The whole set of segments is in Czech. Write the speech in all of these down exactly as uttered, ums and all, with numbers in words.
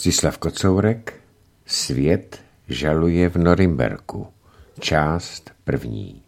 Rostislav Kocourek, Svět žaluje v Norimberku, část první.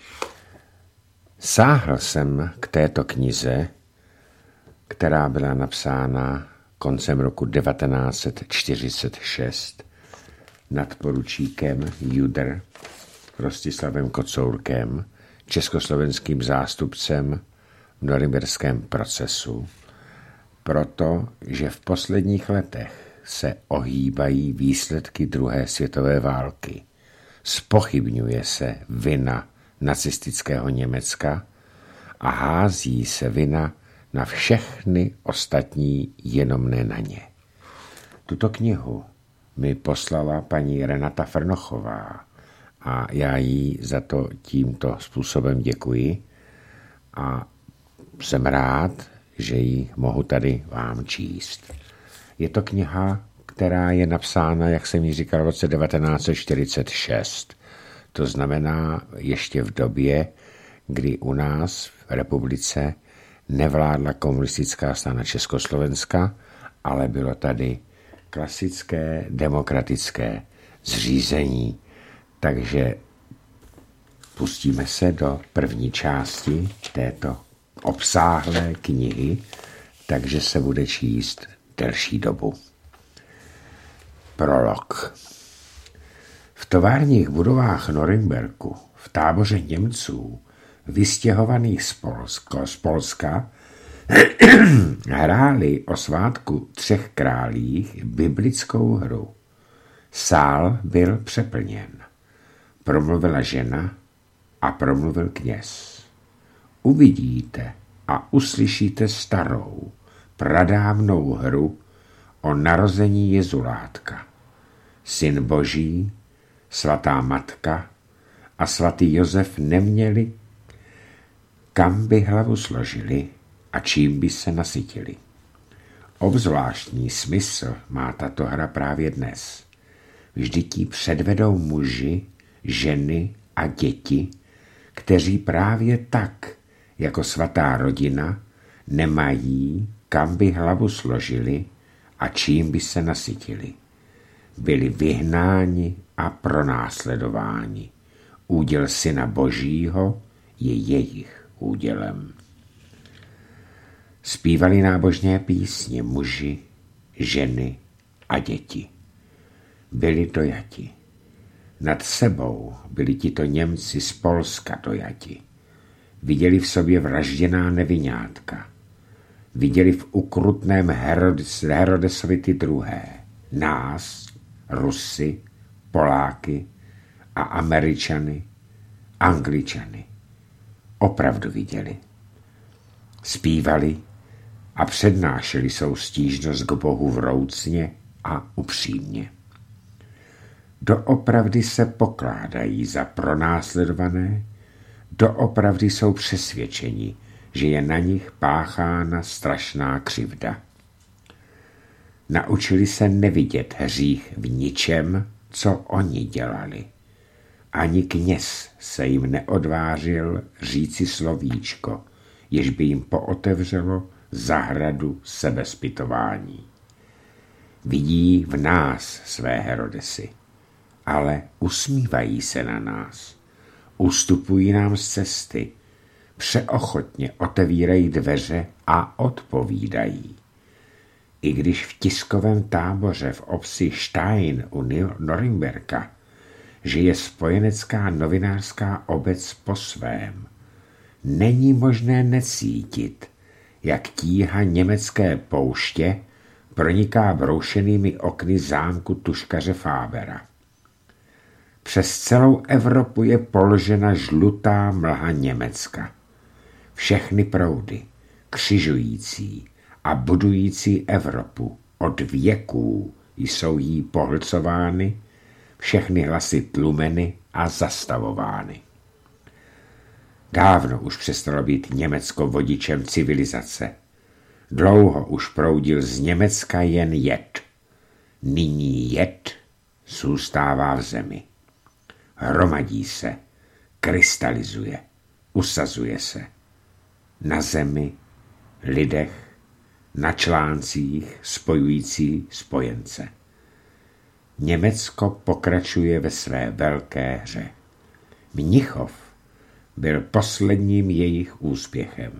Sáhl jsem k této knize, která byla napsána koncem roku devatenáct set čtyřicet šest nadporučíkem Judr Rostislavem Kocourkem, československým zástupcem v norimberském procesu, protože v posledních letech se ohýbají výsledky druhé světové války. Zpochybňuje se vina nacistického Německa a hází se vina na všechny ostatní, jenom ne na ně. Tuto knihu mi poslala paní Renata Frnochová a já jí za to tímto způsobem děkuji a jsem rád, že ji mohu tady vám číst. Je to kniha, která je napsána, jak jsem ji říkal, v roce devatenáct set čtyřicet šest. To znamená ještě v době, kdy u nás v republice nevládla komunistická strana Československa, ale bylo tady klasické demokratické zřízení. Takže pustíme se do první části této obsáhlé knihy, takže se bude číst delší dobu. Prolog. V továrních budovách Norimberku, v táboře Němců, vystěhovaných z, Polsko, z Polska, hráli o svátku třech králích biblickou hru. Sál byl přeplněn. Promluvila žena a promluvil kněz. Uvidíte a uslyšíte starou, pradávnou hru o narození Jezulátka. Syn Boží, svatá matka a svatý Josef neměli, kam by hlavu složili a čím by se nasytili. Obzvláštní smysl má tato hra právě dnes. Vždyť ji předvedou muži, ženy a děti, kteří právě tak, jako svatá rodina, nemají, kam by hlavu složili a čím by se nasytili. Byli vyhnáni a pronásledováni. Úděl Syna Božího je jejich údělem. Zpívali nábožné písně muži, ženy a děti. Byli dojati. Nad sebou byli tito Němci z Polska dojati. Viděli v sobě vražděná neviňátka. Viděli v ukrutném Herodes, Herodesovi ty druhé. Nás, Rusy, Poláky a Američany, Angličany. Opravdu viděli. Zpívali a přednášeli svou stížnost k Bohu vroucně a upřímně. Doopravdy se pokládají za pronásledované, doopravdy jsou přesvědčeni, že je na nich páchána strašná křivda. Naučili se nevidět hřích v ničem, co oni dělali. Ani kněz se jim neodvážil říci slovíčko, jež by jim pootevřelo zahradu sebezpytování. Vidí v nás své Herodesy, ale usmívají se na nás. Ustupují nám z cesty, přeochotně otevírají dveře a odpovídají. I když v tiskovém táboře v obci Stein u Norimberka žije spojenecká novinářská obec po svém, není možné necítit, jak tíha německé pouště proniká broušenými okny zámku tuškaře Fábera. Přes celou Evropu je položena žlutá mlha Německa. Všechny proudy, křižující a budující Evropu od věků jsou jí pohlcovány, všechny hlasy tlumeny a zastavovány. Dávno už přestalo být Německo vodičem civilizace. Dlouho už proudil z Německa jen jed. Nyní jed zůstává v zemi. Hromadí se, krystalizuje, usazuje se. Na zemi, lidech na článcích spojující spojence. Německo pokračuje ve své velké hře. Mnichov byl posledním jejich úspěchem.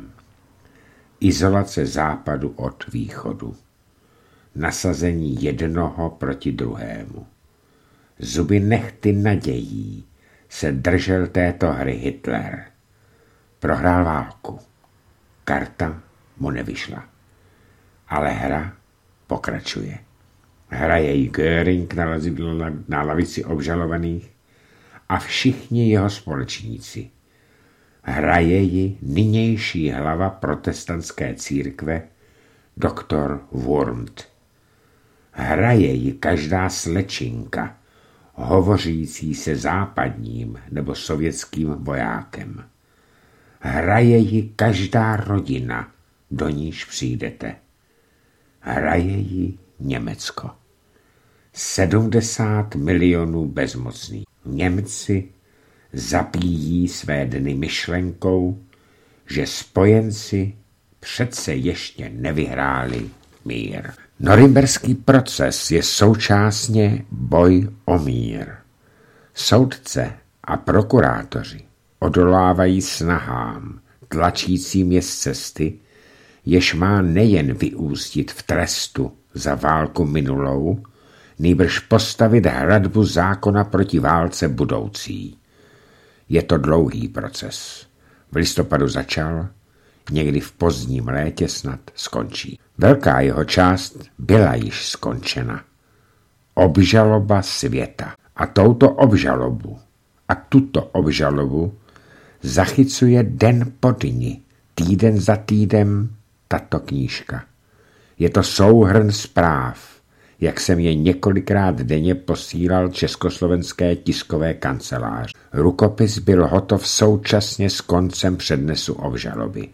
Izolace západu od východu. Nasazení jednoho proti druhému. Zuby nehty nadějí se držel této hry Hitler. Prohrál válku. Karta mu nevyšla. Ale hra pokračuje. Hraje ji Göring na, na lavici obžalovaných a všichni jeho společníci. Hraje ji nynější hlava protestantské církve, doktor Wurmt. Hraje ji každá slečinka, hovořící se západním nebo sovětským vojákem. Hraje ji každá rodina, do níž přijdete. Hraje ji Německo. sedmdesát milionů bezmocných. Němci zapíjí své dny myšlenkou, že spojenci přece ještě nevyhráli mír. Norimberský proces je současně boj o mír. Soudce a prokurátoři odolávají snahám, tlačícím je z cesty, jež má nejen vyústit v trestu za válku minulou, nýbrž postavit hradbu zákona proti válce budoucí. Je to dlouhý proces. V listopadu začal, někdy v pozdním létě snad skončí. Velká jeho část byla již skončena. Obžaloba světa. A touto obžalobu a tuto obžalobu zachycuje den po dni, týden za týdem tato knížka. Je to souhrn zpráv, jak jsem je několikrát denně posílal československé tiskové kanceláři. Rukopis byl hotov současně s koncem přednesu obžaloby.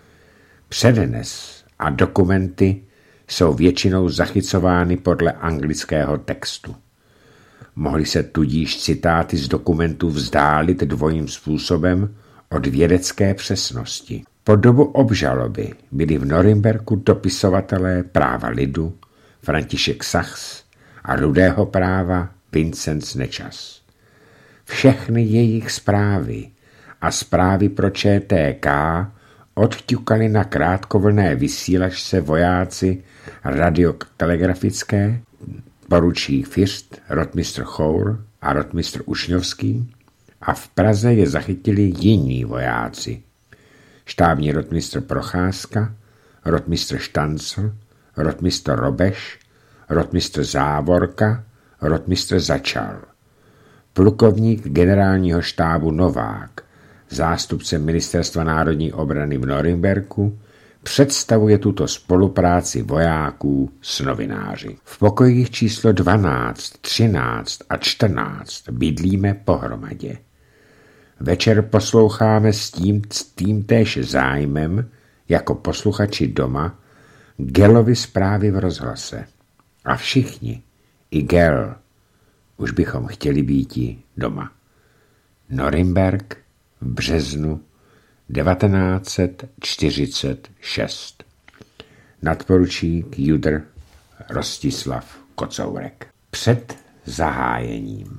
Přednes a dokumenty jsou většinou zachycovány podle anglického textu. Mohly se tudíž citáty z dokumentů vzdálit dvojím způsobem od vědecké přesnosti. Po dobu obžaloby byli v Norimberku dopisovatelé práva lidu František Sachs a rudého práva Vincenc Nečas. Všechny jejich zprávy a zprávy pro Č T K odťukali na krátkovlné vysílačce vojáci radiotelegrafické, poručík First, rotmistr Chour a rotmistr Ušňovský, a v Praze je zachytili jiní vojáci. Štábní rotmistr Procházka, rotmistr Štancl, rotmistr Robeš, rotmistr Závorka, rotmistr Začal. Plukovník generálního štábu Novák, zástupce Ministerstva národní obrany v Norimberku, představuje tuto spolupráci vojáků s novináři. V pokojích číslo dvanáct, třináct a čtrnáct bydlíme pohromadě. Večer posloucháme s tím, s tím též zájmem, jako posluchači doma, Gelovy zprávy v rozhlase. A všichni, i Gel, už bychom chtěli býti doma. Norimberk v březnu devatenáct set čtyřicet šest. Nadporučík Judr Rostislav Kocourek. Před zahájením.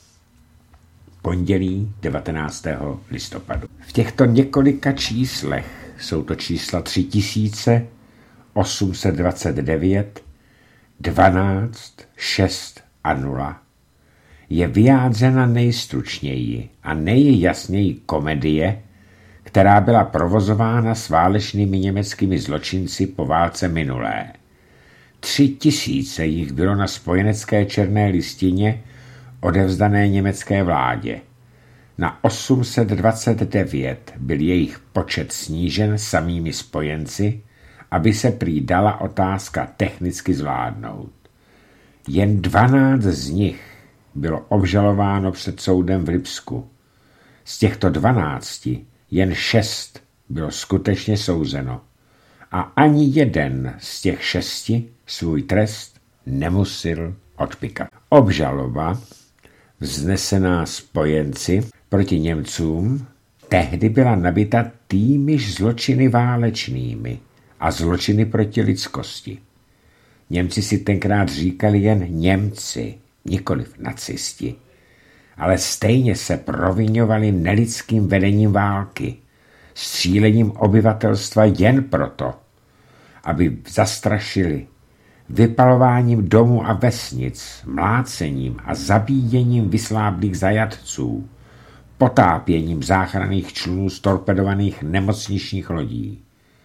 Pondělí devatenáctého listopadu. V těchto několika číslech, jsou to čísla tři tisíce osm set dvacet devět, dvanáct, šest a nula, je vyjádřena nejstručněji a nejjasněji komedie, která byla provozována s válečnými německými zločinci po válce minulé. Tři tisíce jich bylo na spojenecké černé listině odevzdané německé vládě. Na osm set dvacet devět byl jejich počet snížen samými spojenci, aby se prý dala otázka technicky zvládnout. Jen dvanáct z nich bylo obžalováno před soudem v Lipsku. Z těchto dvanácti jen šest bylo skutečně souzeno a ani jeden z těch šesti svůj trest nemusil odpikat. Obžaloba, vznesená spojenci proti Němcům, tehdy byla nabita týmiž zločiny válečnými a zločiny proti lidskosti. Němci si tenkrát říkali jen Němci, nikoliv nacisti, ale stejně se proviňovali nelidským vedením války, střílením obyvatelstva jen proto, aby zastrašili, vypalováním domů a vesnic, mlácením a zabíjením vysláblých zajatců, potápěním záchranných člunů storpedovaných nemocničních lodí.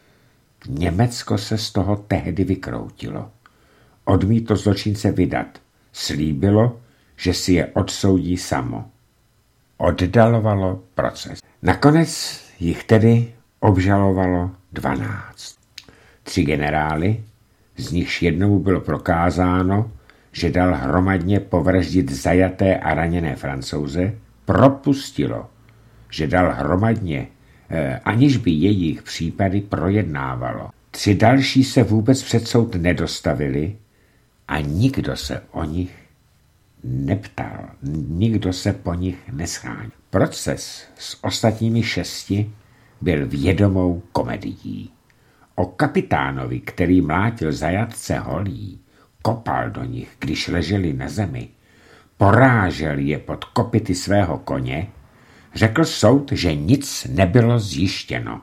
Německo se z toho tehdy vykroutilo. Odmítlo zločince vydat. Slíbilo, že si je odsoudí samo. Oddalovalo proces. Nakonec jich tedy obžalovalo dvanáct. Tři generály, z nichž jednomu bylo prokázáno, že dal hromadně povraždit zajaté a raněné Francouze, propustilo, že dal hromadně, eh, aniž by jejich případy projednávalo. Tři další se vůbec před soud nedostavili a nikdo se o nich neptal, nikdo se po nich nescháněl. Proces s ostatními šesti byl vědomou komedií. O kapitánovi, který mlátil zajatce holí, kopal do nich, když leželi na zemi, porážel je pod kopyty svého koně, řekl soud, že nic nebylo zjištěno.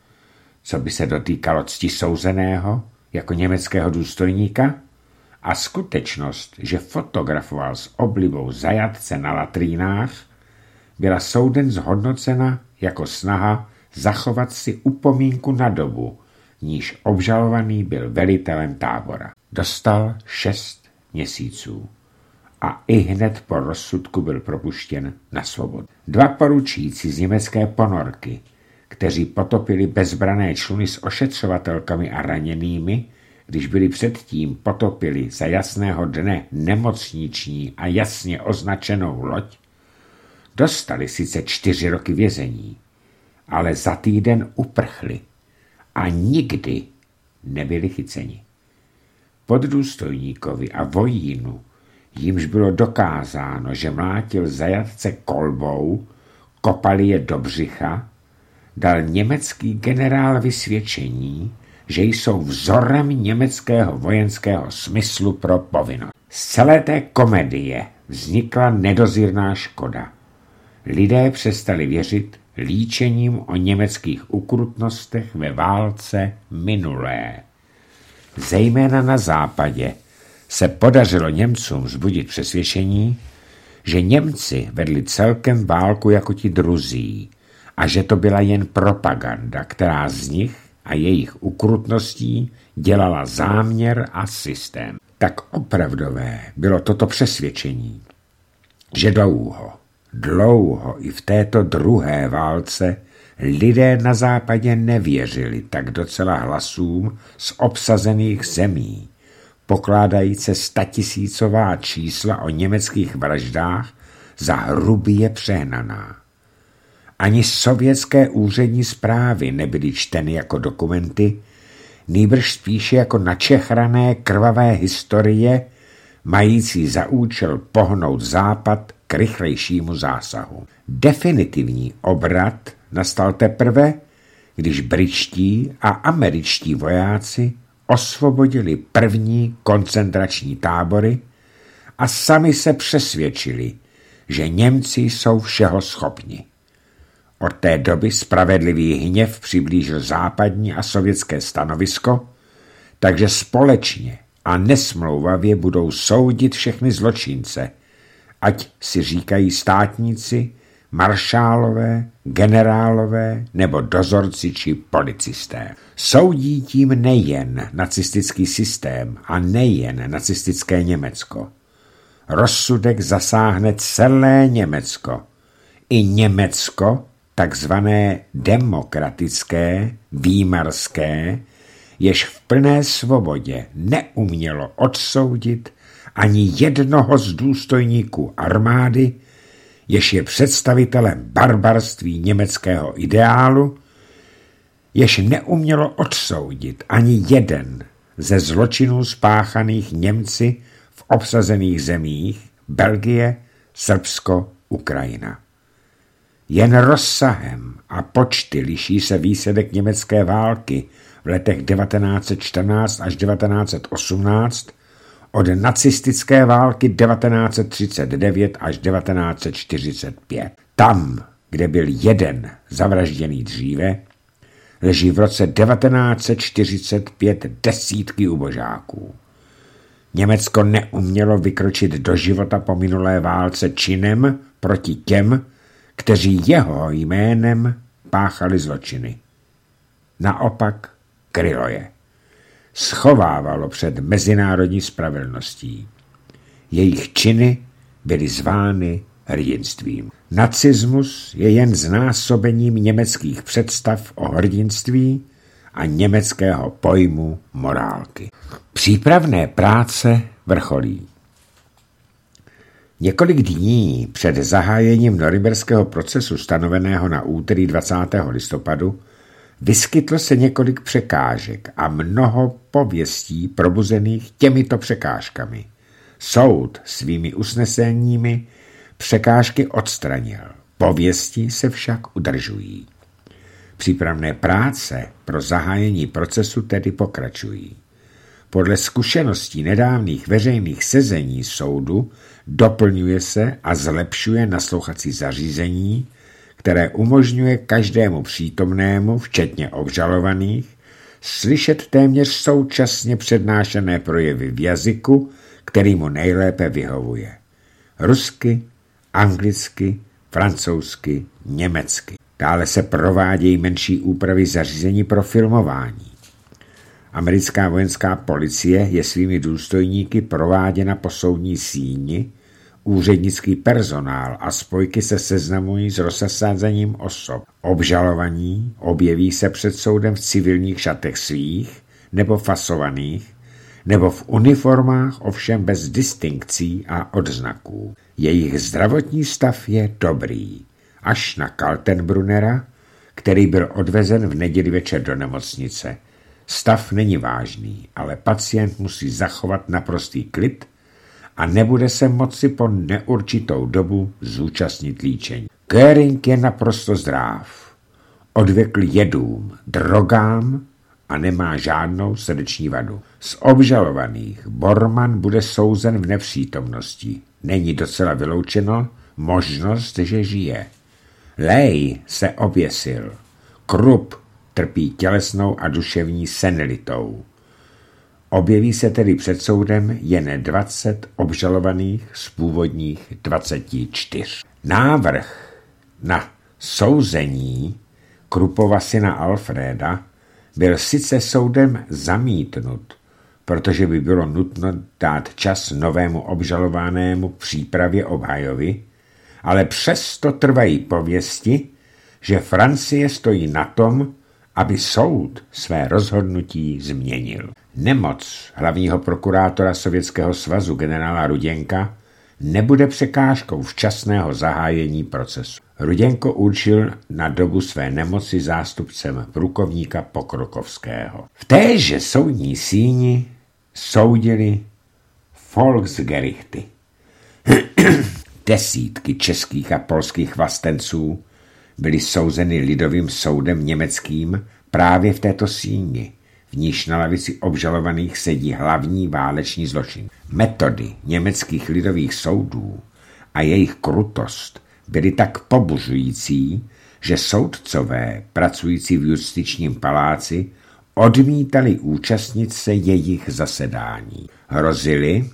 Co by se dotýkalo cti souzeného jako německého důstojníka a skutečnost, že fotografoval s oblibou zajatce na latrínách, byla soudem zhodnocena jako snaha zachovat si upomínku na dobu, níž obžalovaný byl velitelem tábora. Dostal šest měsíců a i hned po rozsudku byl propuštěn na svobodu. Dva poručíci z německé ponorky, kteří potopili bezbrané čluny s ošetřovatelkami a raněnými, když byli předtím potopili za jasného dne nemocniční a jasně označenou loď, dostali sice čtyři roky vězení, ale za týden uprchli a nikdy nebyli chyceni. Poddůstojníkovi a vojínu, jimž bylo dokázáno, že mlátil zajatce kolbou, kopali je do břicha, dal německý generál vysvědčení, že jsou vzorem německého vojenského smyslu pro povinnost. Z celé té komedie vznikla nedozírná škoda. Lidé přestali věřit líčením o německých ukrutnostech ve válce minulé. Zejména na západě se podařilo Němcům vzbudit přesvědčení, že Němci vedli celkem válku jako ti druzí a že to byla jen propaganda, která z nich a jejich ukrutností dělala záměr a systém. Tak opravdové bylo toto přesvědčení, že dlouho, dlouho i v této druhé válce lidé na západě nevěřili tak docela hlasům z obsazených zemí, pokládajíce statisícová čísla o německých vraždách za hrubě přehnaná. Ani sovětské úřední zprávy nebyly čteny jako dokumenty, nýbrž spíše jako načechrané krvavé historie, mající za účel pohnout západ k rychlejšímu zásahu. Definitivní obrat nastal teprve, když britští a američtí vojáci osvobodili první koncentrační tábory a sami se přesvědčili, že Němci jsou všeho schopni. Od té doby spravedlivý hněv přiblížil západní a sovětské stanovisko, takže společně a nesmlouvavě budou soudit všechny zločince, ať si říkají státníci, maršálové, generálové nebo dozorci či policisté. Soudí tím nejen nacistický systém a nejen nacistické Německo. Rozsudek zasáhne celé Německo. I Německo, takzvané demokratické, výmarské, jež v plné svobodě neumělo odsoudit ani jednoho z důstojníků armády, jež je představitelem barbarství německého ideálu, jež neumělo odsoudit ani jeden ze zločinů spáchaných Němci v obsazených zemích Belgie, Srbsko, Ukrajina. Jen rozsahem a počty liší se výsledek německé války v letech devatenáct set čtrnáct až devatenáct set osmnáct od nacistické války devatenáct set třicet devět až devatenáct set čtyřicet pět. Tam, kde byl jeden zavražděný dříve, leží v roce devatenáct set čtyřicet pět desítky ubožáků. Německo neumělo vykročit do života po minulé válce činem proti těm, kteří jeho jménem páchali zločiny. Naopak krylo je. Schovávalo před mezinárodní spravedlností. Jejich činy byly zvány hrdinstvím. Nacismus je jen znásobením německých představ o hrdinství a německého pojmu morálky. Přípravné práce vrcholí. Několik dní před zahájením norimberského procesu stanoveného na úterý dvacátého listopadu vyskytlo se několik překážek a mnoho pověstí probuzených těmito překážkami. Soud svými usneseními překážky odstranil. Pověsti se však udržují. Přípravné práce pro zahájení procesu tedy pokračují. Podle zkušeností nedávných veřejných sezení soudu doplňuje se a zlepšuje naslouchací zařízení, které umožňuje každému přítomnému, včetně obžalovaných, slyšet téměř současně přednášené projevy v jazyku, který mu nejlépe vyhovuje. Rusky, anglicky, francouzsky, německy. Dále se provádějí menší úpravy zařízení pro filmování. Americká vojenská policie je svými důstojníky prováděna po soudní síni, úřednický personál a spojky se seznamují s rozsazením osob. Obžalovaní objeví se před soudem v civilních šatech svých nebo fasovaných, nebo v uniformách, ovšem bez distinkcí a odznaků. Jejich zdravotní stav je dobrý, až na Kaltenbrunera, který byl odvezen v neděli večer do nemocnice. Stav není vážný, ale pacient musí zachovat naprostý klid a nebude se moci po neurčitou dobu zúčastnit líčení. Göring je naprosto zdráv, odvykl jedům, drogám a nemá žádnou srdeční vadu. Z obžalovaných Bormann bude souzen v nepřítomnosti. Není docela vyloučeno možnost, že žije. Lej se oběsil. Krupp trpí tělesnou a duševní senilitou. Objeví se tedy před soudem jen dvacet obžalovaných z původních dvaceti čtyř. Návrh na souzení Kruppova syna Alfreda byl sice soudem zamítnut, protože by bylo nutno dát čas novému obžalovanému k přípravě obhajoby, ale přesto trvají pověsti, že Francie stojí na tom, aby soud své rozhodnutí změnil. Nemoc hlavního prokurátora Sovětského svazu generála Ruděnka nebude překážkou včasného zahájení procesu. Ruděnko určil na dobu své nemoci zástupcem plukovníka Pokrokovského. V téže soudní síni soudili Volksgerichty. Desítky českých a polských vlastenců byly souzeny lidovým soudem německým právě v této síni, v níž na lavici obžalovaných sedí hlavní váleční zločin. Metody německých lidových soudů a jejich krutost byly tak pobuřující, že soudcové pracující v justičním paláci odmítali účastnit se jejich zasedání. Hrozili,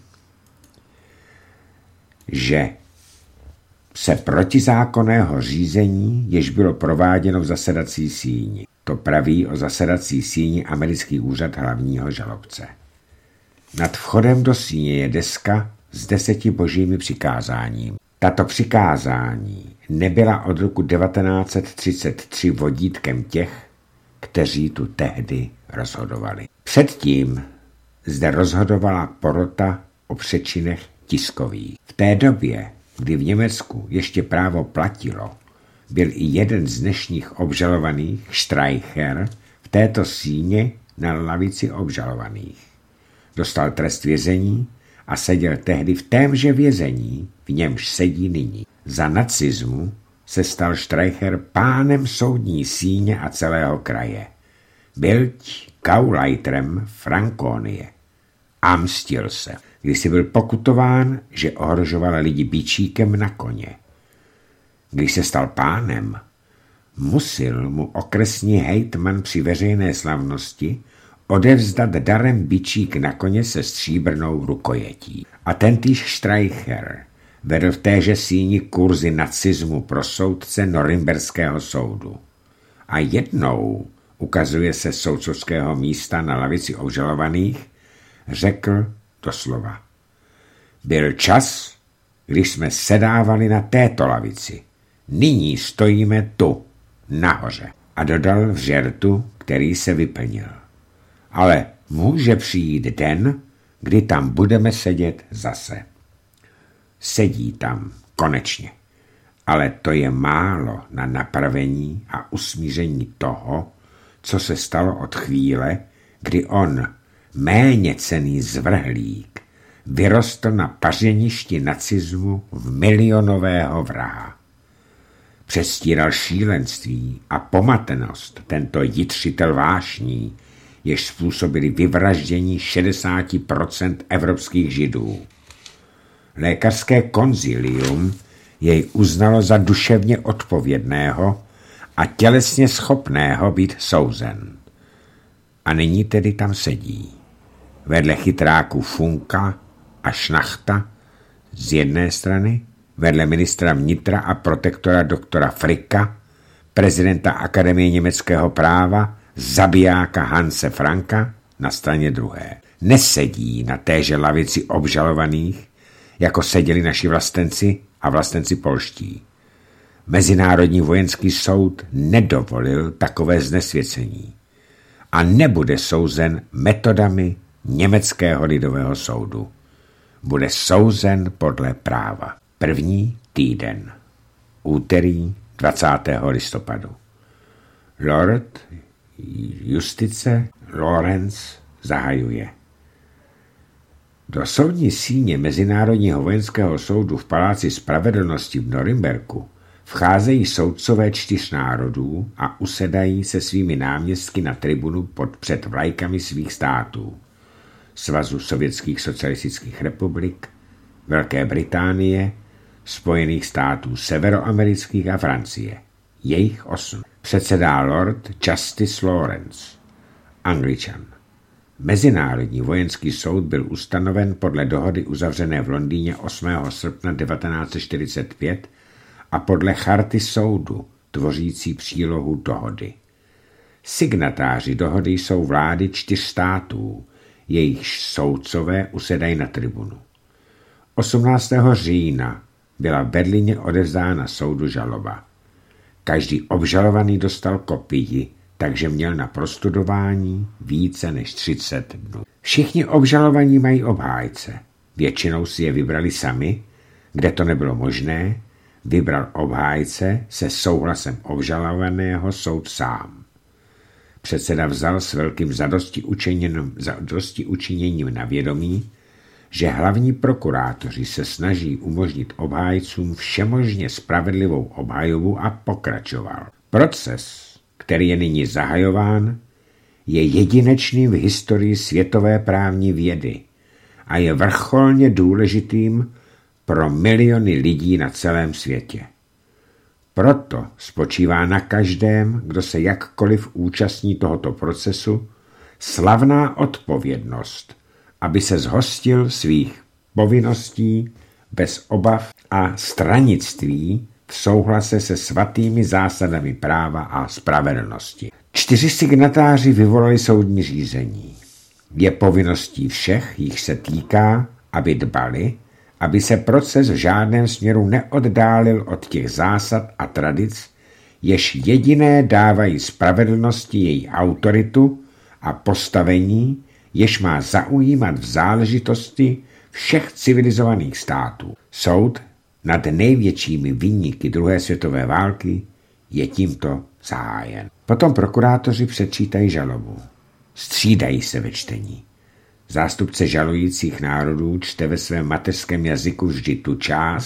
že se protizákonného řízení, jež bylo prováděno v zasedací síni. To praví o zasedací síni americký úřad hlavního žalobce. Nad vchodem do síně je deska s deseti božími přikázáním. Tato přikázání nebyla od roku devatenáct set třicet tři vodítkem těch, kteří tu tehdy rozhodovali. Předtím zde rozhodovala porota o přečinech tiskových. V té době, kdy v Německu ještě právo platilo, byl i jeden z dnešních obžalovaných, Streicher, v této síně na lavici obžalovaných. Dostal trest vězení a seděl tehdy v témže vězení, v němž sedí nyní. Za nacismu se stal Streicher pánem soudní síně a celého kraje. Byť Gauleiterem Frankonie. A mstil se, když si byl pokutován, že ohrožoval lidi bičíkem na koně. Když se stal pánem, musel mu okresní hejtman při veřejné slavnosti odevzdat darem bičík na koně se stříbrnou rukojetí. A tentýž Streicher vedl v téže síni kurzy nacismu pro soudce Norimberského soudu. A jednou, ukazuje se soudcovského místa na lavici obžalovaných, řekl doslova: byl čas, když jsme sedávali na této lavici. Nyní stojíme tu, nahoře. A dodal v žertu, který se vyplnil: ale může přijít den, kdy tam budeme sedět zase. Sedí tam, konečně. Ale to je málo na napravení a usmíření toho, co se stalo od chvíle, kdy on, méně cenný zvrhlík, vyrostl na pařeništi nacismu v milionového vraha. Přestíral šílenství a pomatenost tento jitřitel vášní, jež způsobili vyvraždění šedesát procent evropských židů. Lékařské konzilium jej uznalo za duševně odpovědného a tělesně schopného být souzen. A nyní tedy tam sedí. Vedle chytráků Funka a Schnachta z jedné strany, vedle ministra vnitra a protektora doktora Fricka, prezidenta Akademie německého práva, zabijáka Hanse Franka na straně druhé. Nesedí na téže lavici obžalovaných, jako seděli naši vlastenci a vlastenci polští. Mezinárodní vojenský soud nedovolil takové znesvěcení a nebude souzen metodami německého lidového soudu. Bude souzen podle práva. První týden. Úterý dvacátého listopadu. Lord justice Lorenz zahajuje. Do soudní síně Mezinárodního vojenského soudu v Paláci spravedlnosti v Norimberku vcházejí soudcové čtyř národů a usedají se svými náměstky na tribunu pod před vlajkami svých států: Svazu sovětských socialistických republik, Velké Británie, Spojených států severoamerických a Francie. Jejich osm. Předsedá Lord Justice Lawrence, Angličan. Mezinárodní vojenský soud byl ustanoven podle dohody uzavřené v Londýně osmého srpna devatenáct set čtyřicet pět a podle charty soudu, tvořící přílohu dohody. Signatáři dohody jsou vlády čtyř států, jejichž soudcové usedají na tribunu. osmnáctého října byla v Berlíně odevzdána soudu žaloba. Každý obžalovaný dostal kopii, takže měl na prostudování více než třicet dnů. Všichni obžalovaní mají obhájce. Většinou si je vybrali sami, kde to nebylo možné, vybral obhájce se souhlasem obžalovaného soud sám. Předseda vzal s velkým zadosti učiněním, zadosti učiněním na vědomí, že hlavní prokurátoři se snaží umožnit obhájcům všemožně spravedlivou obhajobu a pokračoval. Proces, který je nyní zahajován, je jedinečným v historii světové právní vědy a je vrcholně důležitým pro miliony lidí na celém světě. Proto spočívá na každém, kdo se jakkoliv účastní tohoto procesu, slavná odpovědnost, aby se zhostil svých povinností bez obav a stranictví v souhlase se svatými zásadami práva a spravedlnosti. Čtyři signatáři vyvolali soudní řízení. Je povinností všech, jich se týká, aby dbali, aby se proces v žádném směru neoddálil od těch zásad a tradic, jež jediné dávají spravedlnosti její autoritu a postavení, jež má zaujímat v záležitosti všech civilizovaných států. Soud nad největšími viníky druhé světové války je tímto zahájen. Potom prokurátoři předčítají žalobu. Střídají se ve čtení. Zástupce žalujících národů čte ve svém mateřském jazyku vždy tu část,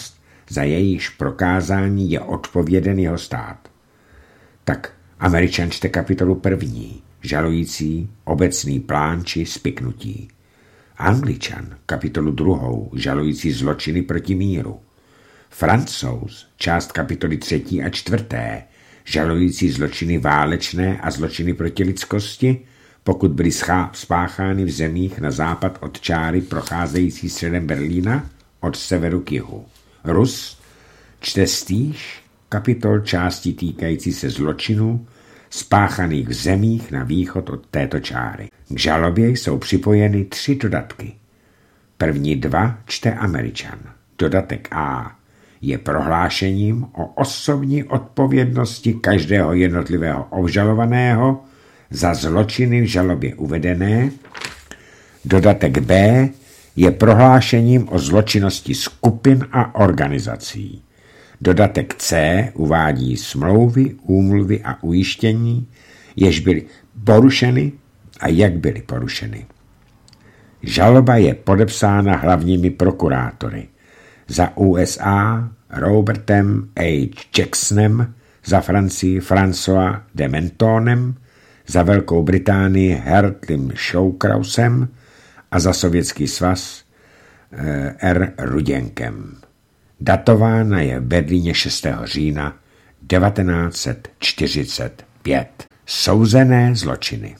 za jejíž prokázání je odpověden jeho stát. Tak Američan čte kapitolu první, žalující obecný plán či spiknutí. Angličan kapitolu druhou, žalující zločiny proti míru. Francouz část kapitoly třetí a čtvrté, žalující zločiny válečné a zločiny proti lidskosti, pokud byly spáchány v zemích na západ od čáry procházející středem Berlína od severu k jihu. Rus čte stýž kapitol části týkající se zločinů spáchaných v zemích na východ od této čáry. K žalobě jsou připojeny tři dodatky. První dva čte Američan. Dodatek A je prohlášením o osobní odpovědnosti každého jednotlivého obžalovaného za zločiny v žalobě uvedené. Dodatek B je prohlášením o zločinnosti skupin a organizací. Dodatek C uvádí smlouvy, úmluvy a ujištění, jež byly porušeny a jak byly porušeny. Žaloba je podepsána hlavními prokurátory. Za U S A Robertem H. Jacksonem, za Francii François de Mentonem, za Velkou Británii Hertlem Shawkrausem a za Sovětský svaz eh, R. Ruděnkem. Datována je v Berlíně šestého října devatenáct set čtyřicet pět. Souzené zločiny.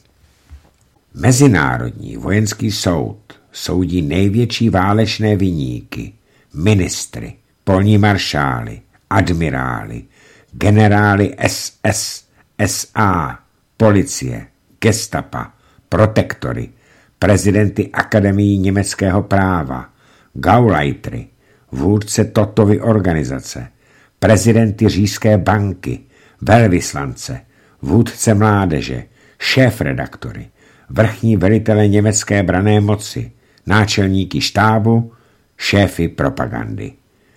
Mezinárodní vojenský soud soudí největší válečné viníky, ministry, polní maršály, admirály, generály S S, S A, policie, gestapa, protektory, prezidenty Akademii německého práva, Gauleitery, vůdce Totovy organizace, prezidenty Říšské banky, velvyslance, vůdce mládeže, šéfredaktory, vrchní velitele německé branné moci, náčelníky štábu, šéfy propagandy.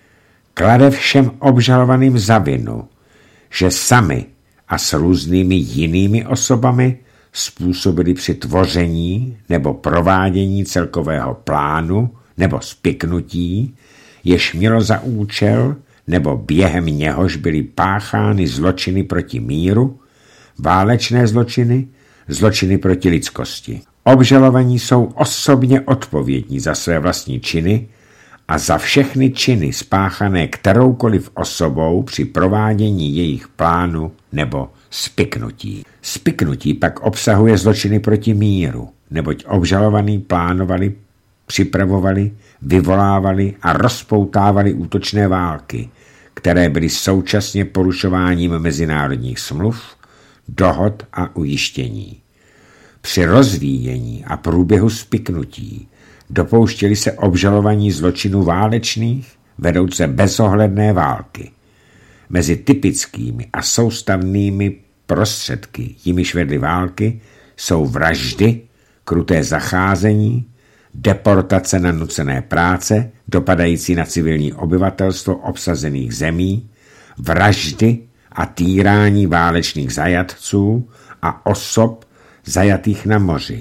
Klade všem obžalovaným za vinu, že sami a s různými jinými osobami způsobili při tvoření nebo provádění celkového plánu nebo spiknutí, jež mělo za účel nebo během něhož byly páchány zločiny proti míru, válečné zločiny, zločiny proti lidskosti. Obžalovaní jsou osobně odpovědní za své vlastní činy a za všechny činy spáchané kteroukoliv osobou při provádění jejich plánu nebo spiknutí. Spiknutí pak obsahuje zločiny proti míru, neboť obžalovaní plánovali, připravovali, vyvolávali a rozpoutávali útočné války, které byly současně porušováním mezinárodních smluv, dohod a ujištění. Při rozvíjení a průběhu spiknutí dopouštěli se obžalovaní zločinů válečných, vedouce bezohledné války. Mezi typickými a soustavnými prostředky, jimiž vedly války, jsou vraždy, kruté zacházení, deportace na nucené práce, dopadající na civilní obyvatelstvo obsazených zemí, vraždy a týrání válečných zajatců a osob zajatých na moři,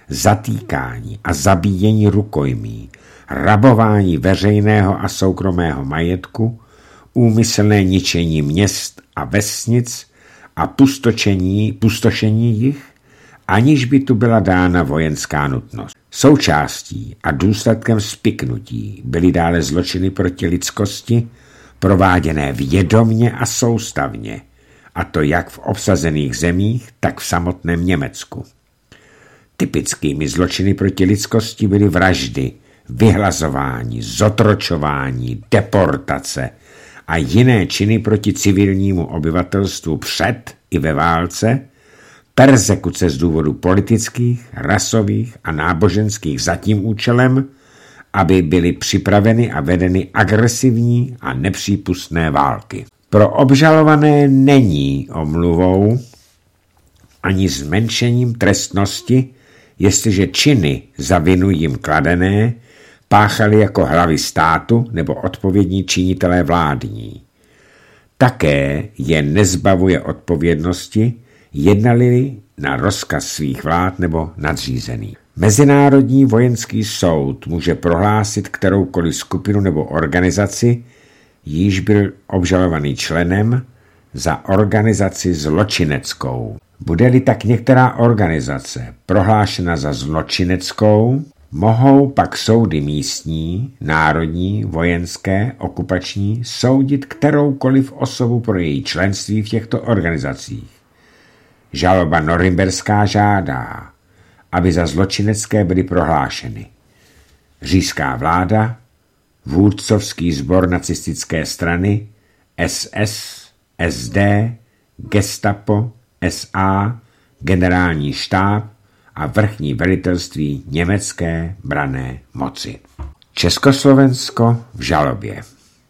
zatýkání a zabíjení rukojmí, rabování veřejného a soukromého majetku, úmyslné ničení měst a vesnic a pustošení, pustošení jich, aniž by tu byla dána vojenská nutnost. Součástí a důsledkem spiknutí byly dále zločiny proti lidskosti, prováděné vědomně a soustavně, a to jak v obsazených zemích, tak v samotném Německu. Typickými zločiny proti lidskosti byly vraždy, vyhlazování, zotročování, deportace a jiné činy proti civilnímu obyvatelstvu před i ve válce, perzekuce z důvodu politických, rasových a náboženských za tím účelem, aby byly připraveny a vedeny agresivní a nepřípustné války. Pro obžalované není omluvou ani zmenšením trestnosti, jestliže činy za vinu jim kladené páchali jako hlavy státu nebo odpovědní činitelé vládní. Také je nezbavuje odpovědnosti, jednali na rozkaz svých vlád nebo nadřízených. Mezinárodní vojenský soud může prohlásit kteroukoliv skupinu nebo organizaci, již byl obžalovaný členem za organizaci zločineckou. Bude-li tak některá organizace prohlášena za zločineckou, mohou pak soudy místní, národní, vojenské, okupační soudit kteroukoliv osobu pro její členství v těchto organizacích. Žaloba norimberská žádá, aby za zločinecké byly prohlášeny říšská vláda, vůdcovský sbor nacistické strany, S S, S D, gestapo, S A, generální štáb a vrchní velitelství německé branné moci. Československo v žalobě.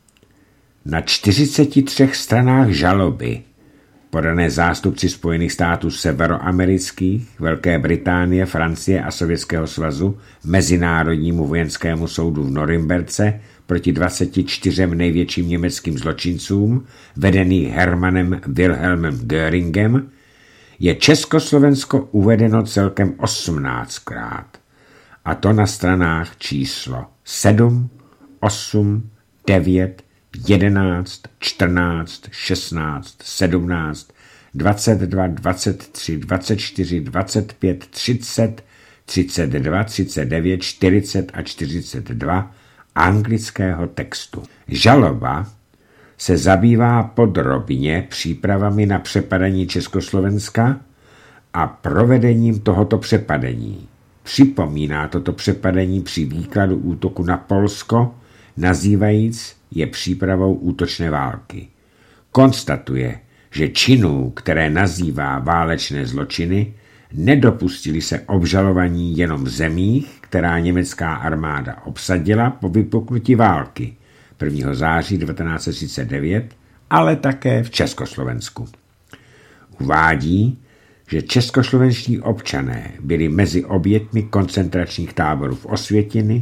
Na čtyřiceti třech stranách žaloby podané zástupci Spojených států severoamerických, Velké Británie, Francie a Sovětského svazu Mezinárodnímu vojenskému soudu v Norimberce proti dvaceti čtyřem největším německým zločincům, vedených Hermannem Wilhelmem Göringem, je Československo uvedeno celkem osmnáctkrát, a to na stranách číslo sedm, osm, devět, jedenáct, čtrnáct, šestnáct, sedmnáct, dvacet dva, dvacet tři, dvacet čtyři, dvacet pět, třicet, třicet dva, třicet devět, čtyřicet a čtyřicet dva anglického textu. Žaloba se zabývá podrobně přípravami na přepadení Československa a provedením tohoto přepadení. Připomíná toto přepadení při výkladu útoku na Polsko, nazývajíc je přípravou útočné války. Konstatuje, že činů, které nazývá válečné zločiny, nedopustili se obžalovaní jenom v zemích, která německá armáda obsadila po vypuknutí války prvního září devatenáct set třicet devět, ale také v Československu. Uvádí, že českoslovenští občané byli mezi oběťmi koncentračních táborů v Osvětimi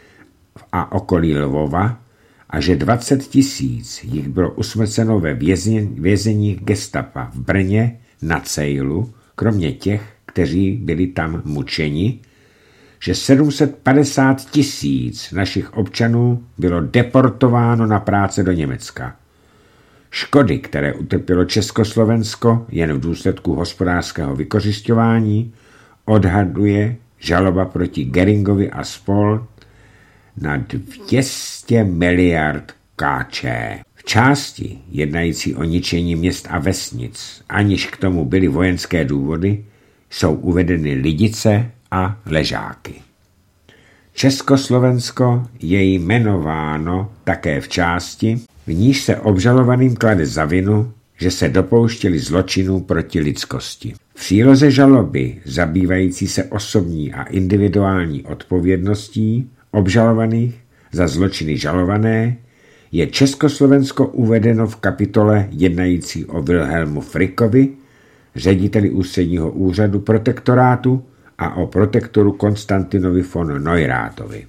a okolí Lvova a že dvacet tisíc jich bylo usmrceno ve vězeních gestapa v Brně, na Cejlu, kromě těch, kteří byli tam mučeni, že sedm set padesát tisíc našich občanů bylo deportováno na práce do Německa. Škody, které utrpělo Československo jen v důsledku hospodářského vykořisťování, odhaduje žaloba proti Göringovi a spol. na dvě stě miliard káče. V části jednající o ničení měst a vesnic, aniž k tomu byly vojenské důvody, jsou uvedeny Lidice a Ležáky. Československo je jmenováno také v části, v níž se obžalovaným klade za vinu, že se dopouštěli zločinů proti lidskosti. V příloze žaloby zabývající se osobní a individuální odpovědností obžalovaných za zločiny žalované je Československo uvedeno v kapitole jednající o Wilhelmu Frickovi, řediteli ústředního úřadu protektorátu, a o protektoru Konstantinovi von Neuráthovi.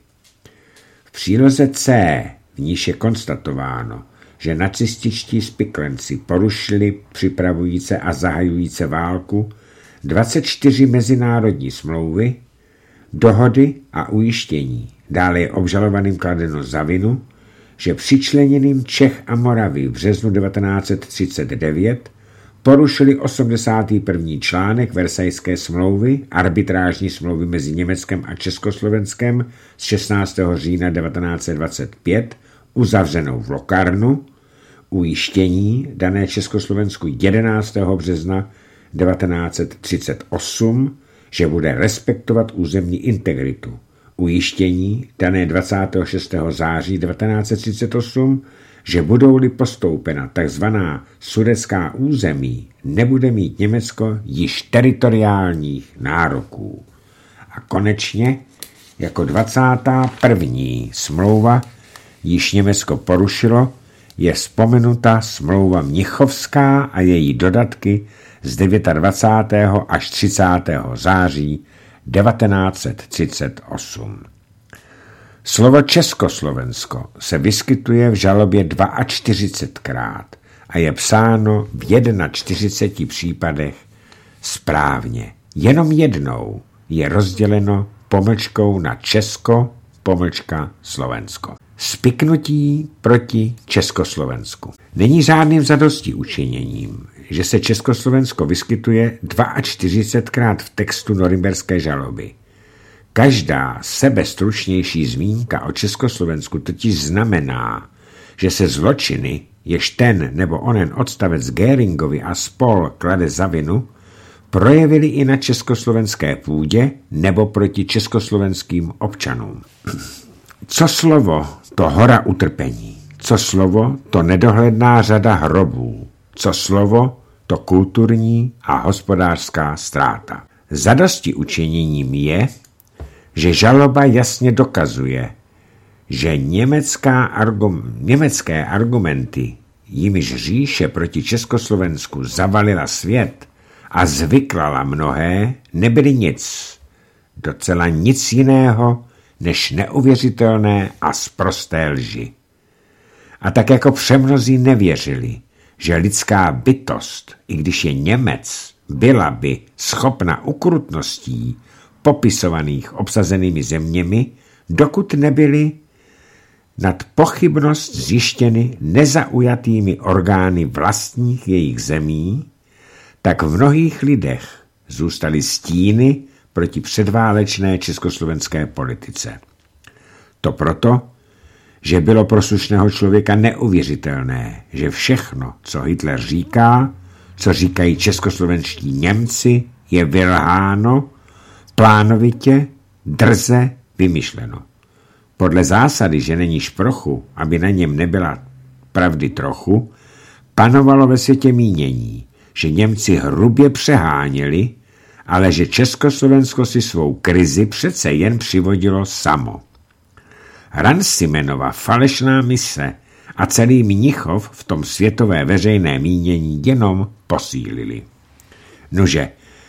V příloze C, v níž je konstatováno, že nacističtí spiklenci porušili připravujíce a zahajujíce válku dvacet čtyři mezinárodní smlouvy, dohody a ujištění. Dále je obžalovaným kladeno za vinu, že přičleněným Čech a Moravy v březnu devatenáct set třicet devět porušili osmdesátý první článek Versajské smlouvy, arbitrážní smlouvy mezi Německem a Československem z šestnáctého října devatenáct set dvacet pět, uzavřenou v Locarnu, ujištění dané Československu jedenáctého března devatenáct set třicet osm, že bude respektovat územní integritu, ujištění dané dvacátého šestého září devatenáct set třicet osm, že budou-li postoupena takzvaná sudetská území, nebude mít Německo již teritoriálních nároků. A konečně jako dvacátá první smlouva, již Německo porušilo, je vzpomenuta smlouva Mnichovská a její dodatky z dvacátého devátého až třicátého září devatenáct set třicet osm. Slovo Československo se vyskytuje v žalobě čtyřicetdvakrát a je psáno v čtyřiceti jedné případech správně. Jenom jednou je rozděleno pomlčkou na Česko pomlčka Slovensko. Spiknutí proti Československu. Není žádným zadosti učiněním, že se Československo vyskytuje čtyřicetdvakrát v textu norimberské žaloby. Každá sebestručnější zmínka o Československu totiž znamená, že se zločiny, jež ten nebo onen odstavec Göringovi a spol klade za vinu, projevili i na československé půdě nebo proti československým občanům. Co slovo, to hora utrpení. Co slovo, to nedohledná řada hrobů. Co slovo, to kulturní a hospodářská ztráta. Zadosti učiněním je, že žaloba jasně dokazuje, že německá argum, německé argumenty, jimiž říše proti Československu zavalila svět a zvyklala mnohé, nebyly nic, docela nic jiného, než neuvěřitelné a sprosté lži. A tak jako přemnozí nevěřili, že lidská bytost, i když je Němec, byla by schopna ukrutností popisovaných obsazenými zeměmi, dokud nebyly nad pochybnost zjištěny nezaujatými orgány vlastních jejich zemí, tak v mnohých lidech zůstaly stíny proti předválečné československé politice. To proto, že bylo pro slušného člověka neuvěřitelné, že všechno, co Hitler říká, co říkají českoslovenští Němci, je vylháno, plánovitě, drze vymyšleno. Podle zásady, že není šprochu, aby na něm nebyla pravdy trochu, panovalo ve světě mínění, že Němci hrubě přeháněli, ale že Československo si svou krizi přece jen přivodilo samo. Rancimenova falešná mise a celý Mnichov v tom světové veřejné mínění jenom posílili. Nože,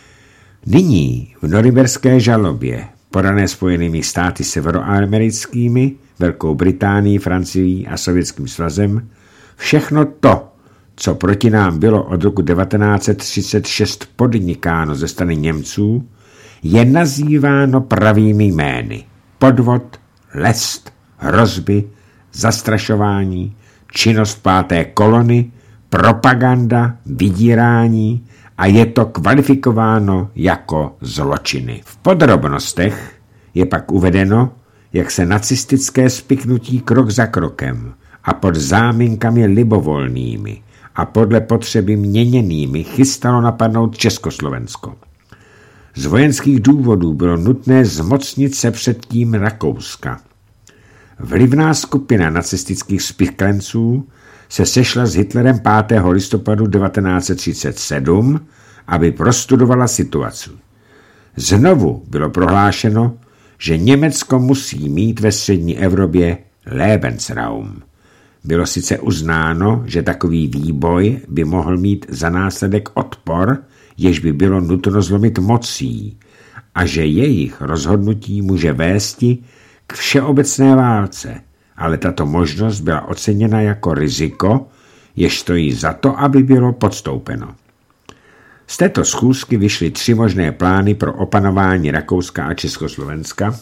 nyní v norimberské žalobě, podané Spojenými státy severoamerickými, Velkou Británií, Francií a Sovětským svazem, všechno to, co proti nám bylo od roku devatenáct set třicet šest podnikáno ze strany Němců, je nazýváno pravými jmény. Podvod, lest, hrozby, zastrašování, činnost páté kolony, propaganda, vydírání a je to kvalifikováno jako zločiny. V podrobnostech je pak uvedeno, jak se nacistické spiknutí krok za krokem a pod záminkami libovolnými a podle potřeby měněnými chystalo napadnout Československo. Z vojenských důvodů bylo nutné zmocnit se předtím Rakouska. Vlivná skupina nacistických spiklenců se sešla s Hitlerem pátého listopadu devatenáct set třicet sedm, aby prostudovala situaci. Znovu bylo prohlášeno, že Německo musí mít ve střední Evropě Lebensraum. Bylo sice uznáno, že takový výboj by mohl mít za následek odpor, jež by bylo nutno zlomit mocí, a že jejich rozhodnutí může vésti k všeobecné válce, ale tato možnost byla oceněna jako riziko, jež stojí za to, aby bylo podstoupeno. Z této schůzky vyšly tři možné plány pro opanování Rakouska a Československa,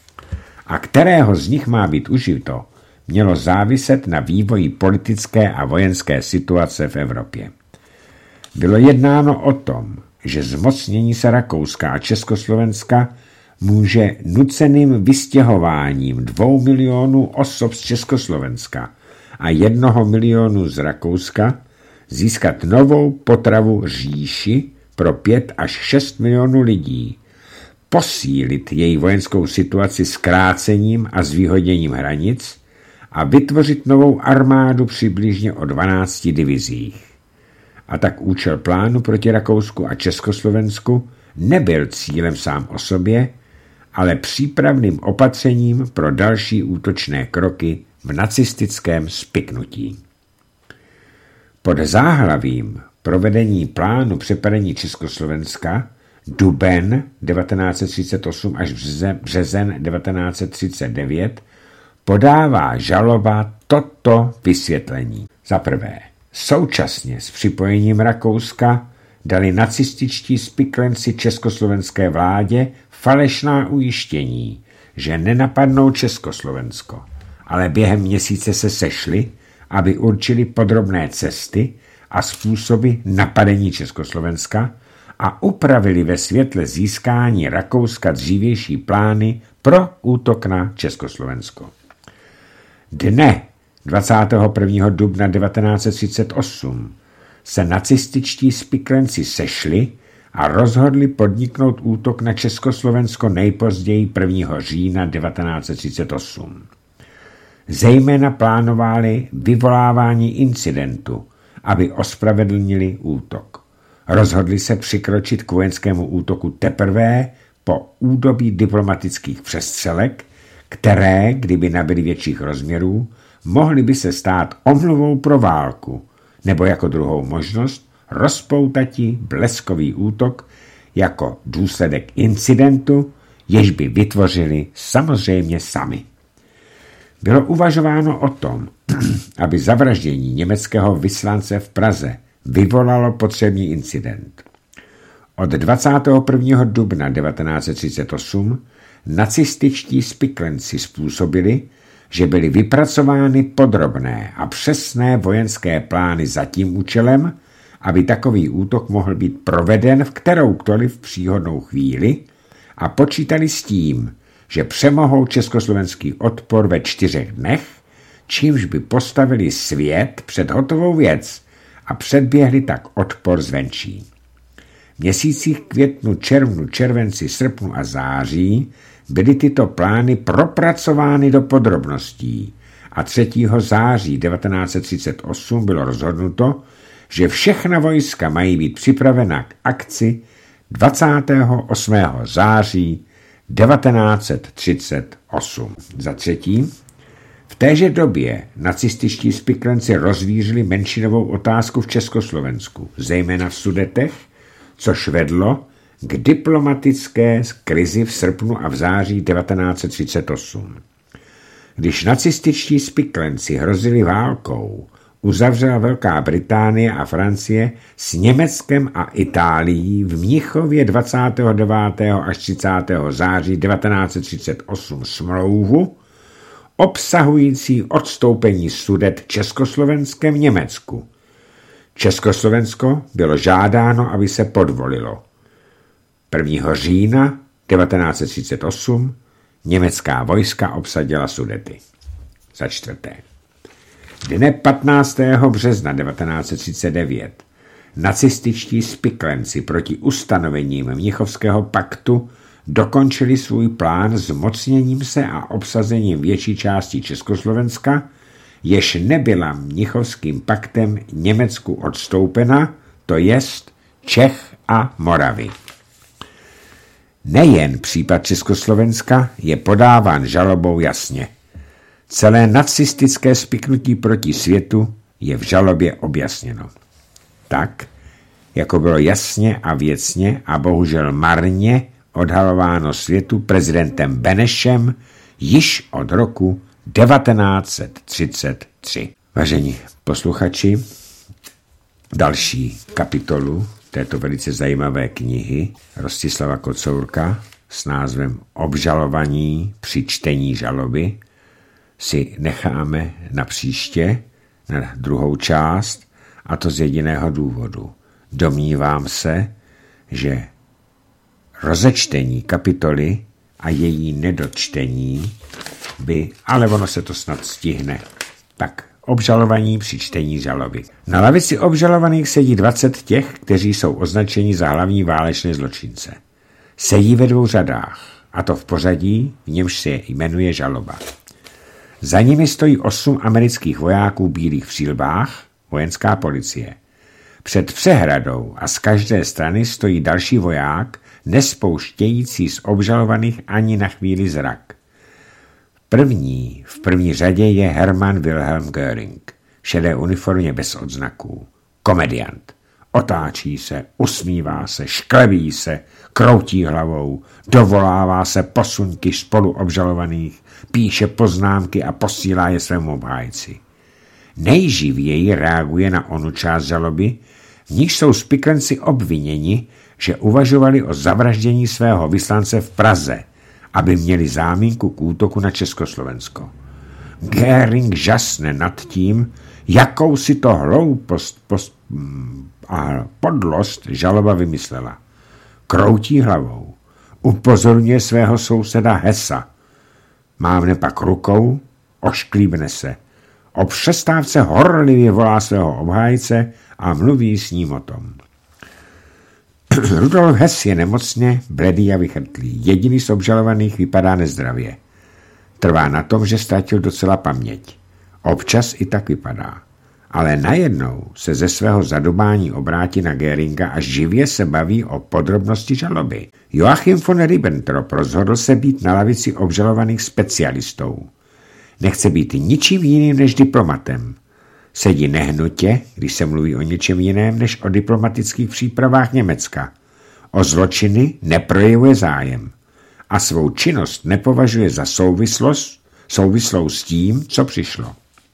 a kterého z nich má být užito, mělo záviset na vývoji politické a vojenské situace v Evropě. Bylo jednáno o tom, že zmocnění se Rakouska a Československa může nuceným vystěhováním dvou milionů osob z Československa a jednoho milionu z Rakouska získat novou potravu říši pro pět až šest milionů lidí, posílit její vojenskou situaci zkrácením a zvýhodněním hranic a vytvořit novou armádu přibližně o dvanácti divizích. A tak účel plánu proti Rakousku a Československu nebyl cílem sám o sobě, ale přípravným opatřením pro další útočné kroky v nacistickém spiknutí. Pod záhlavím provedení plánu přepadení Československa duben devatenáct set třicet osm až březen devatenáct set třicet devět podává žaloba toto vysvětlení. Za prvé, současně s připojením Rakouska dali nacističtí spiklenci československé vládě falešná ujištění, že nenapadnou Československo, ale během měsíce se sešli, aby určili podrobné cesty a způsoby napadení Československa a upravili ve světle získání Rakouska dřívější plány pro útok na Československo. Dne dvacátého prvního dubna devatenáct set třicet osm se nacističtí spiklenci sešli a rozhodli podniknout útok na Československo nejpozději prvního října devatenáct set třicet osm. Zejména plánovali vyvolávání incidentu, aby ospravedlnili útok. Rozhodli se přikročit k vojenskému útoku teprve po údobí diplomatických přestřelek, které, kdyby nabyly větších rozměrů, mohly by se stát omluvou pro válku, nebo jako druhou možnost rozpoutatí bleskový útok jako důsledek incidentu, jež by vytvořili samozřejmě sami. Bylo uvažováno o tom, aby zavraždění německého vyslance v Praze vyvolalo potřebný incident. Od dvacátého prvního dubna devatenáct set třicet osm nacističtí spiklenci způsobili, že byly vypracovány podrobné a přesné vojenské plány za tím účelem, aby takový útok mohl být proveden v kteroukoliv příhodnou chvíli a počítali s tím, že přemohou československý odpor ve čtyřech dnech, čímž by postavili svět před hotovou věc a předběhli tak odpor zvenčí. V měsících květnu, červnu, červenci, srpnu a září byly tyto plány propracovány do podrobností a třetího září devatenáct set třicet osm bylo rozhodnuto, že všechna vojska mají být připravena k akci dvacátého osmého září devatenáct set třicet osm. Za třetí, v téže době nacističtí spiklenci rozvířili menšinovou otázku v Československu, zejména v Sudetech, což vedlo k diplomatické krizi v srpnu a v září devatenáct set třicet osm. Když nacističtí spiklenci hrozili válkou, uzavřela Velká Británie a Francie s Německem a Itálií v Mnichově dvacátého devátého až třicátého září devatenáct set třicet osm smlouvu obsahující odstoupení Sudet Československem v Německu. Československo bylo žádáno, aby se podvolilo. prvního října devatenáct set třicet osm německá vojska obsadila Sudety. Za čtvrté. Dne patnáctého března devatenáct set třicet devět nacističtí spiklenci proti ustanovením Mnichovského paktu dokončili svůj plán zmocněním se a obsazením větší části Československa, jež nebyla Mnichovským paktem Německu odstoupena, to jest Čech a Moravy. Nejen případ Československa je podáván žalobou jasně. Celé nacistické spiknutí proti světu je v žalobě objasněno. Tak, jako bylo jasně a věcně a bohužel marně odhalováno světu prezidentem Benešem již od roku devatenáct set třicet tři. Vážení posluchači, další kapitolu této velice zajímavé knihy Rostislava Kocourka s názvem Obžalovaní při čtení žaloby si necháme na příště, na druhou část, a to z jediného důvodu. Domnívám se, že rozečtení kapitoly a její nedočtení by, ale ono se to snad stihne. Tak, obžalovaní při čtení žaloby. Na lavici obžalovaných sedí dvacet těch, kteří jsou označeni za hlavní válečné zločince. Sedí ve dvou řadách, a to v pořadí, v němž se jmenuje žaloba. Za nimi stojí osm amerických vojáků v bílých přilbách, vojenská policie. Před přehradou a z každé strany stojí další voják, nespouštějící z obžalovaných ani na chvíli zrak. První, v první řadě je Hermann Wilhelm Göring, v šedé uniformě bez odznaků. Komediant. Otáčí se, usmívá se, šklebí se, kroutí hlavou, dovolává se posuňky spolu obžalovaných, píše poznámky a posílá je svému obhájci. Nejživěji reaguje na onu část žaloby, v níž jsou spiklenci obviněni, že uvažovali o zavraždění svého vyslance v Praze aby měli záminku k útoku na Československo. Göring žasne nad tím, jakou si to hloupost post, a podlost žaloba vymyslela. Kroutí hlavou. Upozorňuje svého souseda Hessa. Mávne pak rukou, ošklíbne se. O přestávce horlivě volá svého obhájce a mluví s ním o tom. Rudolf Hess je nemocně, bledý a vychrtlý. Jediný z obžalovaných vypadá nezdravě. Trvá na tom, že ztratil docela paměť. Občas i tak vypadá. Ale najednou se ze svého zadobání obrátí na Göringa a živě se baví o podrobnosti žaloby. Joachim von Ribbentrop rozhodl se být na lavici obžalovaných specialistou. Nechce být ničím jiným než diplomatem. Sedí nehnutě, když se mluví o něčem jiném než o diplomatických přípravách Německa. O zločiny neprojevuje zájem a svou činnost nepovažuje za souvislost, souvislou s tím, co přišlo.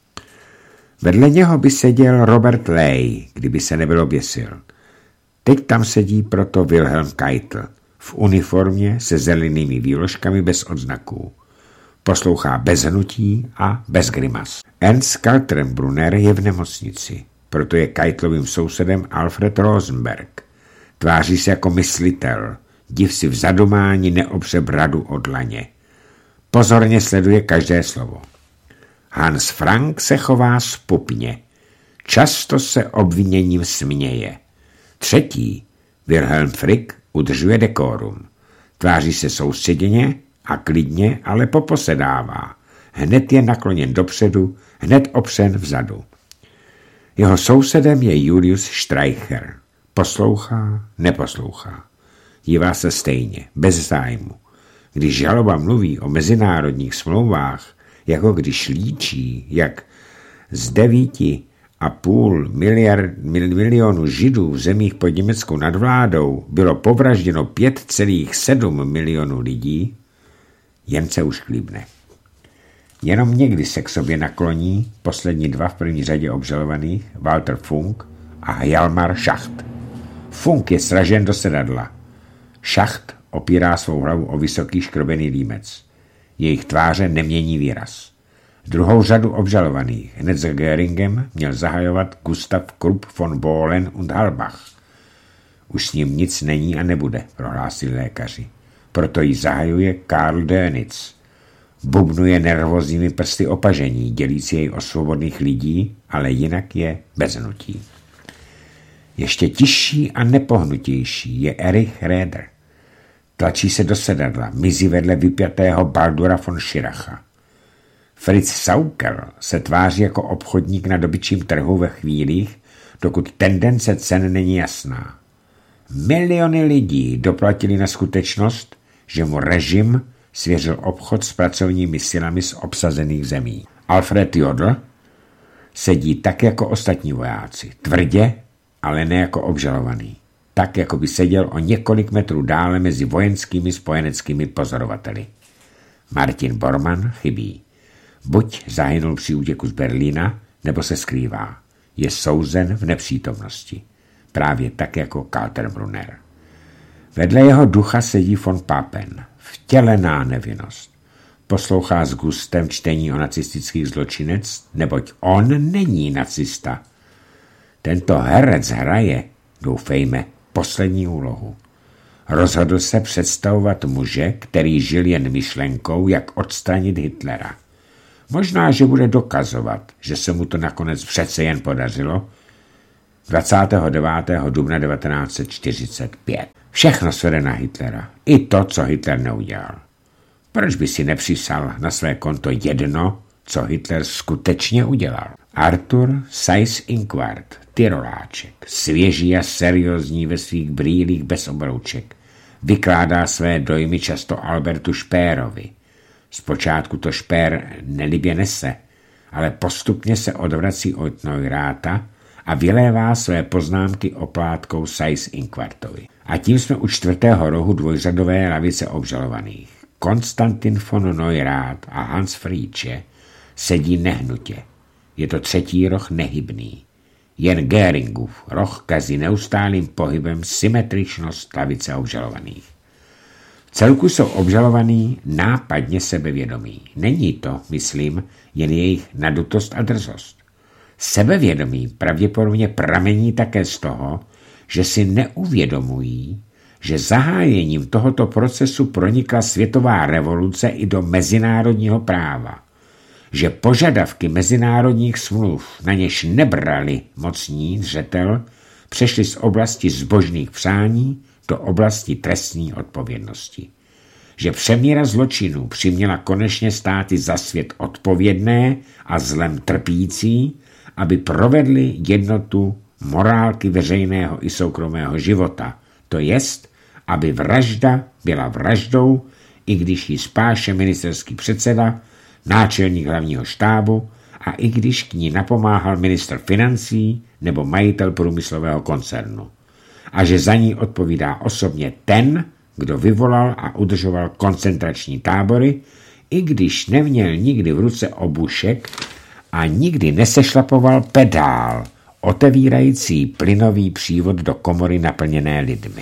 Vedle něho by seděl Robert Ley, kdyby se nebyl oběsil. Teď tam sedí proto Wilhelm Keitel, v uniformě se zelenými výložkami bez odznaků. Poslouchá bez hnutí a bez grimas. Ernst Kaltenbrunner je v nemocnici, proto je Keitlovým sousedem Alfred Rosenberg. Tváří se jako myslitel, div si v zadumání neopře bradu od laně. Pozorně sleduje každé slovo. Hans Frank se chová zpupně. Často se obviněním směje. Třetí, Wilhelm Frick, udržuje dekorum. Tváří se soustředěně a klidně, ale poposedává. Hned je nakloněn dopředu, hned opřen vzadu. Jeho sousedem je Julius Streicher. Poslouchá, neposlouchá. Dívá se stejně, bez zájmu. Když žaloba mluví o mezinárodních smlouvách, jako když líčí, jak z devíti a půl miliard, mil, milionů židů v zemích pod německou nadvládou bylo povražděno pět celá sedm milionů lidí, jen se už klíbne. Jenom někdy se k sobě nakloní poslední dva v první řadě obžalovaných, Walter Funk a Hjalmar Schacht. Funk je sražen do sedadla. Schacht opírá svou hlavu o vysoký škrobený límec. Jejich tváře nemění výraz. Druhou řadu obžalovaných hned za Göringem měl zahajovat Gustav Krupp von Bohlen und Halbach. Už s ním nic není a nebude, prohlásili lékaři. Proto ji zahajuje Karl Dönitz. Bubnuje nervózními prsty opažení, dělící jej o svobodných lidí, ale jinak je bez hnutí. Ještě tižší a nepohnutější je Erich Raeder. Tlačí se do sedadla, mizí vedle vypjatého Baldura von Schiracha. Fritz Saukel se tváří jako obchodník na dobyčím trhu ve chvílích, dokud tendence cen není jasná. Miliony lidí doplatili na skutečnost, že mu režim svěřil obchod s pracovními silami z obsazených zemí. Alfred Jodl sedí tak jako ostatní vojáci, tvrdě, ale ne jako obžalovaný. Tak, jako by seděl o několik metrů dále mezi vojenskými spojeneckými pozorovateli. Martin Bormann chybí. Buď zahynul při útěku z Berlína, nebo se skrývá. Je souzen v nepřítomnosti. Právě tak jako Kaltenbrunner. Vedle jeho ducha sedí von Papen. Vtělená nevinnost. Poslouchá s gustem čtení o nacistických zločinec, neboť on není nacista. Tento herec hraje, doufejme, poslední úlohu. Rozhodl se představovat muže, který žil jen myšlenkou, jak odstranit Hitlera. Možná, že bude dokazovat, že se mu to nakonec přece jen podařilo dvacátého devátého dubna devatenáct set čtyřicet pět. Všechno svede na Hitlera. I to, co Hitler neudělal. Proč by si nepřisal na své konto jedno, co Hitler skutečně udělal? Arthur Seyss-Inquart, Tyroláček, svěží a seriózní ve svých brýlích bez obrouček, vykládá své dojmy často Albertu Špérovi. Zpočátku to Špér nelibě nese, ale postupně se odvrací od Neurátha a vylévá své poznámky oplátkou Seyss-Inquartovi. A tím jsme u čtvrtého rohu dvojřadové lavice obžalovaných. Konstantin von Neurath a Hans Fritzsche sedí nehnutě. Je to třetí roh nehybný. Jen Göringův roh kazí neustálým pohybem symetričnost lavice obžalovaných. V Celku jsou obžalovaní nápadně sebevědomí. Není to, myslím, jen jejich nadutost a drzost. Sebevědomí pravděpodobně pramení také z toho, že si neuvědomují, že zahájením tohoto procesu pronikla světová revoluce i do mezinárodního práva, že požadavky mezinárodních smluv, na něž nebrali mocní zřetel, přešly z oblasti zbožných přání do oblasti trestní odpovědnosti. Že přemíra zločinů přiměla konečně státy za svět odpovědné a zlem trpící, aby provedli jednotu morálky veřejného i soukromého života, to jest, aby vražda byla vraždou, i když ji spáše ministerský předseda, náčelník hlavního štábu a i když k ní napomáhal ministr financí nebo majitel průmyslového koncernu. A že za ní odpovídá osobně ten, kdo vyvolal a udržoval koncentrační tábory, i když neměl nikdy v ruce obušek a nikdy nesešlapoval pedál, otevírající plynový přívod do komory naplněné lidmi.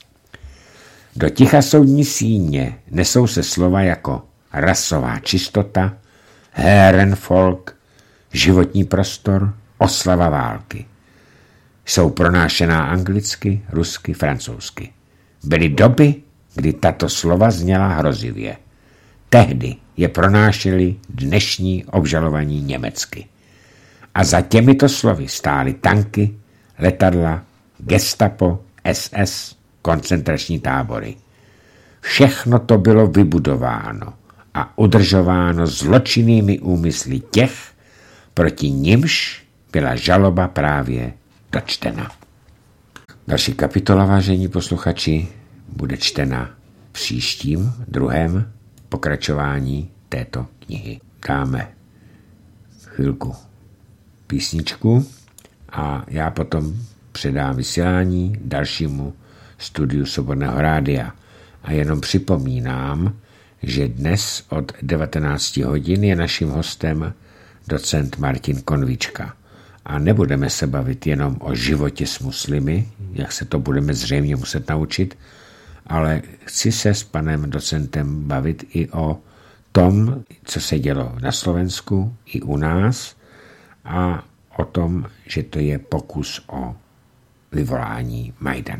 Do ticha soudní síně nesou se slova jako rasová čistota, Herrenvolk, životní prostor, oslava války. Jsou pronášená anglicky, rusky, francouzsky. Byly doby, kdy tato slova zněla hrozivě. Tehdy je pronášeli dnešní obžalovaní německy. A za těmito slovy stály tanky, letadla, gestapo, es es, koncentrační tábory. Všechno to bylo vybudováno a udržováno zločinnými úmysly těch, proti nimž byla žaloba právě dočtena. Další kapitola, vážení posluchači, bude čtena příštím, druhém pokračování této knihy. Dáme chvilku písničku a já potom předám vysílání dalšímu studiu Svobodného rádia. A jenom připomínám, že dnes od devatenáct hodin je naším hostem docent Martin Konvička. A nebudeme se bavit jenom o životě s muslimy, jak se to budeme zřejmě muset naučit, ale chci se s panem docentem bavit i o tom, co se dělo na Slovensku i u nás a o tom, že to je pokus o vyvolání Majdan.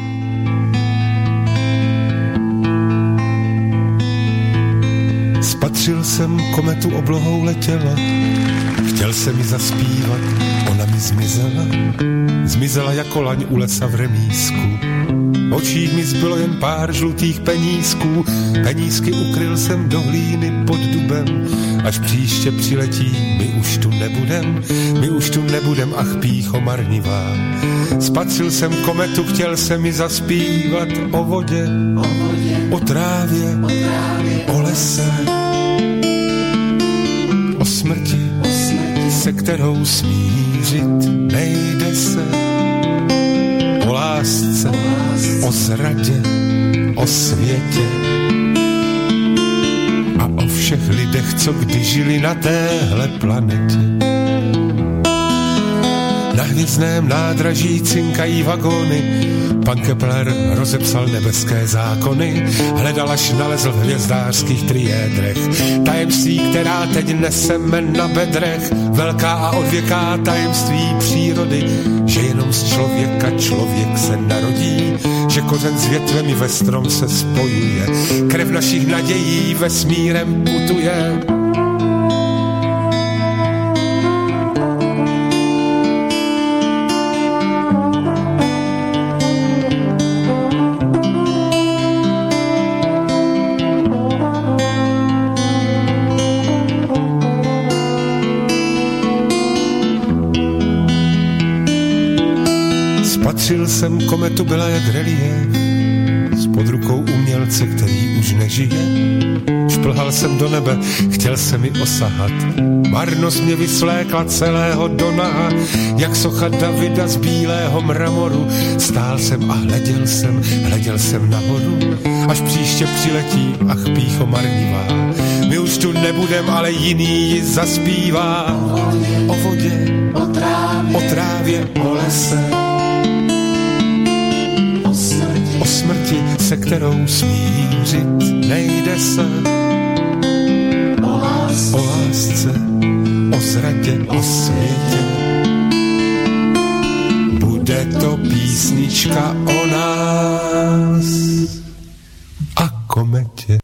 Spatřil jsem kometu, oblohou letěla, chtěl jsem mi zaspívat, ona mi zmizela. Zmizela jako laň u lesa v remísku, očích mi zbylo jen pár žlutých penízků. Penízky ukryl jsem do hlíny pod dubem, až příště přiletí, my už tu nebudem, my už tu nebudem, ach pýcho marnivá. Spatřil jsem kometu, chtěl jsem mi zaspívat o vodě, o, vodě, o trávě, o, trávě, o lese, o smrti, o smrti, se kterou smířit nejde se, o lásce, o, lásce, o zradě, o světě a o všech lidech, co kdy žili na téhle planetě. Na hvězdném nádraží cinkají vagóny, pan Kepler rozepsal nebeské zákony, hledal, až nalezl v hvězdářských triédrech tajemství, která teď neseme na bedrech, velká a odvěká tajemství přírody, že jenom z člověka člověk se narodí, že kořen s větvemi ve strom se spojuje, krev našich nadějí vesmírem putuje. Spatřil jsem kometu, byla jak reliéf, spod rukou umělce, který už nežije. Šplhal jsem do nebe, chtěl jsem mi osahat, marnost mě vysvlékla celého do naha, jak socha Davida z bílého mramoru. Stál jsem a hleděl jsem, hleděl jsem nahoru, až příště přiletí, ach pýcho marnivá. My už tu nebudem, ale jiný ji zaspívá. O vodě, o trávě, o, trávě, o lese, o smrti, se kterou smířit nejde se. O lásce, o, lásce, o zradě, o světě. Bude to písnička o nás a kometě.